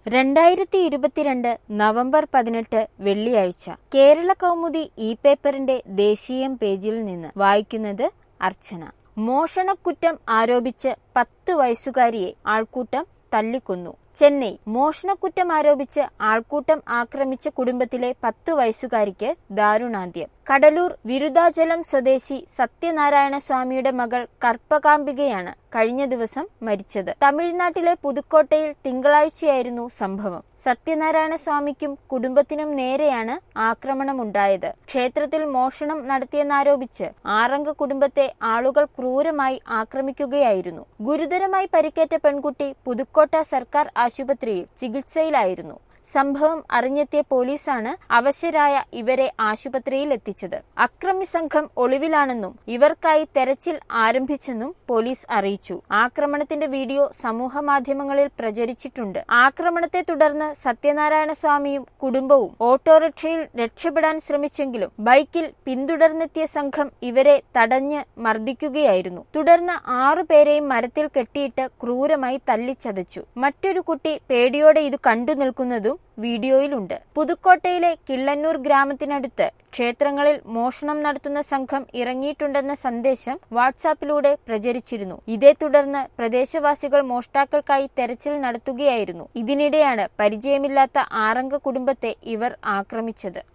2022 November 18 വെള്ളിയാഴ്ച കേരള കൗമുദി പേപ്പറിന്റെ ദേശീയം പേജിൽ നിന്ന് വായിക്കുന്നത് അർച്ചന. മോഷണക്കുറ്റം ആരോപിച്ച് 10 വയസ്സുകാരിയെ ആൾക്കൂട്ടം തല്ലിക്കൊന്നു. ചെന്നൈ. മോഷണക്കുറ്റം ആരോപിച്ച് ആൾക്കൂട്ടം ആക്രമിച്ച കുടുംബത്തിലെ 10 വയസ്സുകാരിക്ക് ദാരുണാന്ത്യം. കടലൂർ വിരുദാചലം സ്വദേശി സത്യനാരായണ സ്വാമിയുടെ മകൾ കർപ്പകാംബികയാണ് കഴിഞ്ഞ ദിവസം മരിച്ചത്. തമിഴ്നാട്ടിലെ പുതുക്കോട്ടയിൽ തിങ്കളാഴ്ചയായിരുന്നു സംഭവം. സത്യനാരായണ സ്വാമിക്കും കുടുംബത്തിനും നേരെയാണ് ആക്രമണമുണ്ടായത്. ക്ഷേത്രത്തിൽ മോഷണം നടത്തിയെന്നാരോപിച്ച് 6 കുടുംബത്തെ ആളുകൾ ക്രൂരമായി ആക്രമിക്കുകയായിരുന്നു. ഗുരുതരമായി പരിക്കേറ്റ പെൺകുട്ടി പുതുക്കോട്ട സർക്കാർ ആശുപത്രിയിൽ ചികിത്സയിലായിരുന്നു. സംഭവം അറിഞ്ഞെത്തിയ പോലീസാണ് അവശരായ ഇവരെ ആശുപത്രിയിൽ എത്തിച്ചത്. അക്രമി സംഘം ഒളിവിലാണെന്നും ഇവർക്കായി തെരച്ചിൽ ആരംഭിച്ചെന്നും പോലീസ് അറിയിച്ചു. ആക്രമണത്തിന്റെ വീഡിയോ സമൂഹ മാധ്യമങ്ങളിൽ പ്രചരിച്ചിട്ടുണ്ട്. ആക്രമണത്തെ തുടർന്ന് സത്യനാരായണ സ്വാമിയും കുടുംബവും ഓട്ടോറിക്ഷയിൽ രക്ഷപ്പെടാൻ ശ്രമിച്ചെങ്കിലും ബൈക്കിൽ പിന്തുടർന്നെത്തിയ സംഘം ഇവരെ തടഞ്ഞ് മർദ്ദിക്കുകയായിരുന്നു. തുടർന്ന് 6 പേരെയും മരത്തിൽ കെട്ടിയിട്ട് ക്രൂരമായി തല്ലിച്ചതച്ചു. മറ്റൊരു കുട്ടി പേടിയോടെ ഇത് കണ്ടു നിൽക്കുന്നതും വീഡിയോയിലുണ്ട്. പുതുക്കോട്ടയിലെ കിള്ളന്നൂർ ഗ്രാമത്തിനടുത്ത് ക്ഷേത്രങ്ങളിൽ മോഷണം നടത്തുന്ന സംഘം ഇറങ്ങിയിട്ടുണ്ടെന്ന സന്ദേശം വാട്സാപ്പിലൂടെ പ്രചരിച്ചിരുന്നു. ഇതേ തുടർന്ന് പ്രദേശവാസികൾ മോഷ്ടാക്കൾക്കായി തെരച്ചിൽ നടത്തുകയായിരുന്നു. ഇതിനിടെയാണ് പരിചയമില്ലാത്ത 6 കുടുംബത്തെ ഇവർ ആക്രമിച്ചത്.